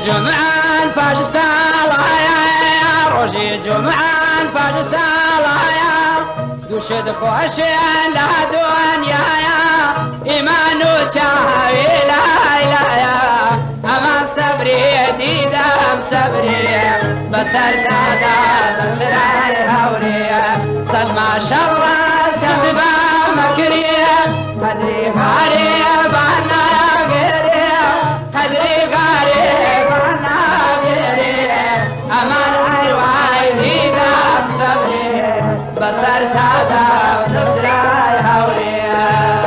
جمعان فاش ساڵایە ڕۆژی جمعان فاش ساڵایە دووشت خۆشیان لە دنیایە ئیمان و چاوی لایلایە ئەمان سەبری دیدەم سەبری بەسەر دادا دەسرای هەوریە سەد ماشەڵڵا چەند با مەکریە قەدری غاریە با ناگەریە قەدری غاریە با ناگەریە ئەمان ئەیوای دیدەم سەبری بەسەر دادا دەسرای هەوریە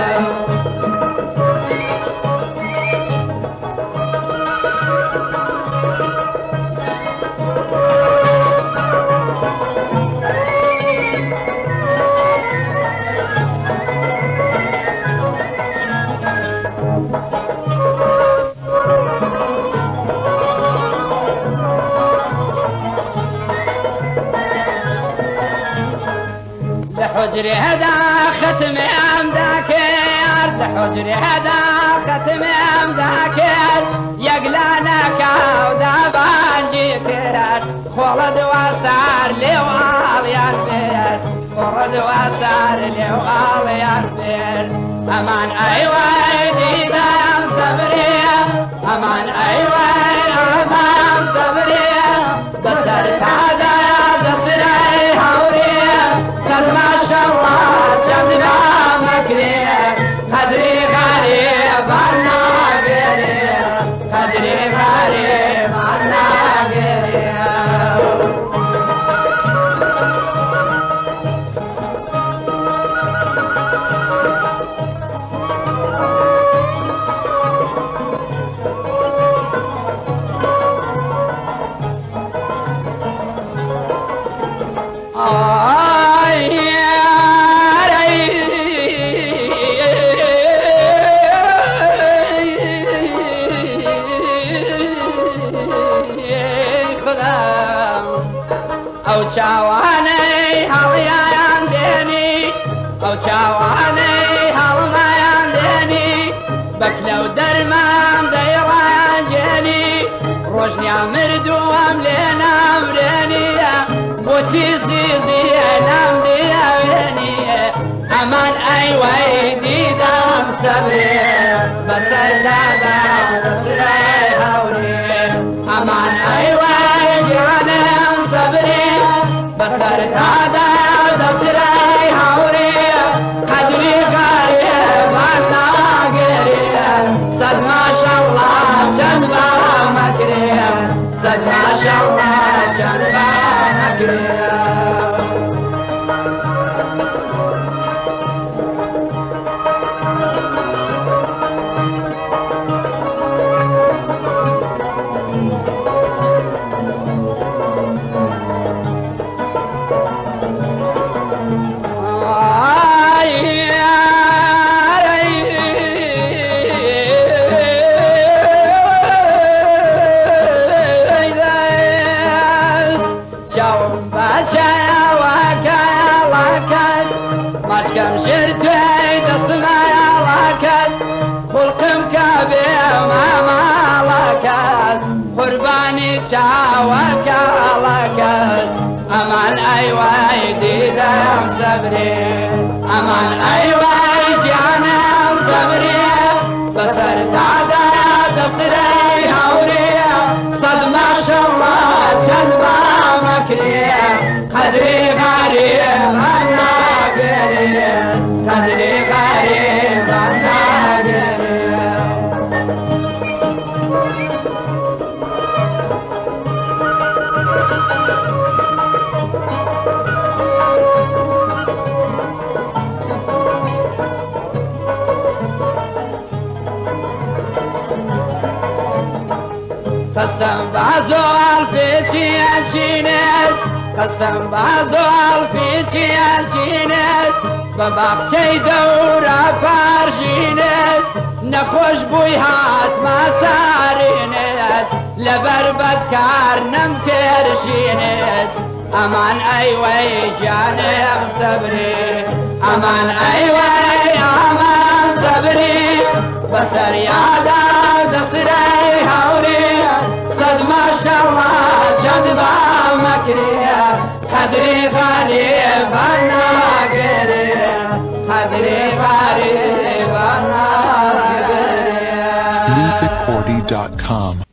حجري هذا ختم أمداكر لحجري هذا ختم أمداكر يقلانك ودابانجي كرر خولد وصار لوال يربير خولد وصار لوال يربير أمان أيوة دام صبري أمان أيوة أمان صبري بسر هذا دسري هوري صد ما شاء الله شد ما مكري قدري غريب عنا غريب قدري غريب عنا غريب ئەو چاوانەی هەڵیان دێنی ئەو چاوانەی هەڵمایان دێنی بەکلە و دەرمان دەیڕایان گێنی ڕۆژنیا مردووەم لێ نامرێنیە بۆچی زیزیە نامدیاوێنیە ئەمان ئەیوەی دیدەم سەبرێ بەسەر دادا دەسرای هەورێ ئەمان ئەیوەی گیانم سەبرێ بسر دادا دسرای هوری قدری غریب ناگری صد ماشاءالله چند با مکری صد ماشاءالله چند با مکری ماسكم جرتي دسما يلاكت خلقم كابي ما مالكت قرباني تشاوك لكت امان ايواي ديدم صبري امان ايواي جانم صبري بسر دادا دسري هوري صد ما شاء الله شد ما مكري قدري غريب قدري غريب قصدم بعضو الفيشي انشينت قصدم بعضو الفيشي انشينت بباخچەی دەورە پارژینت نەخۆش بووی هاتمە سارێنێت لەبەر بەدکار نەمپێرشینێت ئەمان ئەیوەی گیانێم سەبری ئەمان ئەیوەی ئەمان سەبری بەسەریادا دەسرەی هەوری صد ما شاء الله جد با مكريه قدري غريب انا قريب قدري غريب انا قريب musiccordy.com